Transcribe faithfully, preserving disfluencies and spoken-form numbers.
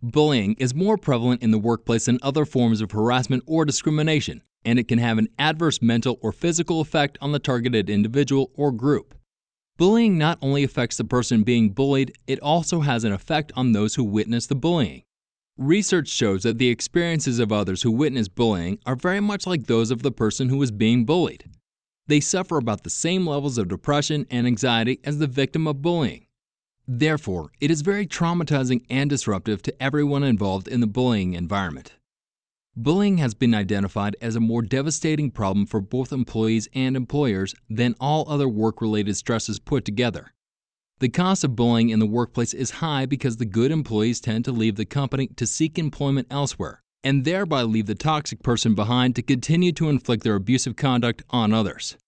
Bullying is more prevalent in the workplace than other forms of harassment or discrimination, and it can have an adverse mental or physical effect on the targeted individual or group. Bullying not only affects the person being bullied, it also has an effect on those who witness the bullying. Research shows that the experiences of others who witness bullying are very much like those of the person who is being bullied. They suffer about the same levels of depression and anxiety as the victim of bullying. Therefore, it is very traumatizing and disruptive to everyone involved in the bullying environment. Bullying has been identified as a more devastating problem for both employees and employers than all other work-related stresses put together. The cost of bullying in the workplace is high because the good employees tend to leave the company to seek employment elsewhere, and thereby leave the toxic person behind to continue to inflict their abusive conduct on others.